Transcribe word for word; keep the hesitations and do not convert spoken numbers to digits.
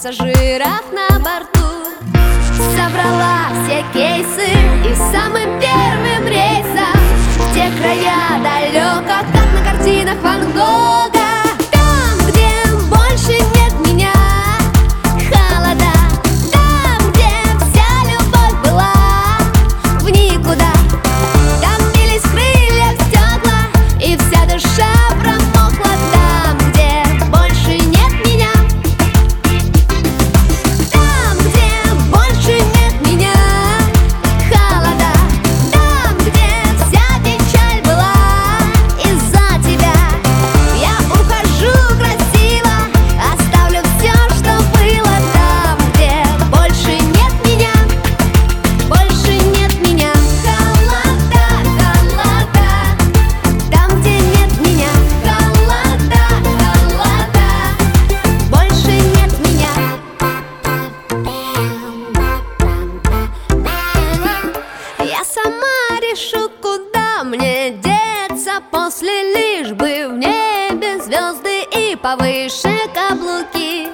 пассажиров на борту. Собрала все кейсы и самым первым рейсом в те края далеко, как на картинах Ван Гога. Там, где больше нет меня, холода. Там, где вся любовь была в никуда. Там бились крылья в стекла, и вся душа промокла. Там, где больше нет меня, там, где больше нет меня, холода. Там, где вся печаль была из-за тебя. Я ухожу красиво, оставлю все, что было. Там, где больше нет меня, больше нет меня, холода, холода. Там, где нет меня, холода, холода. Больше нет меня. Я сама решу, куда мне деться после, лишь бы в небе звезды и повыше каблуки.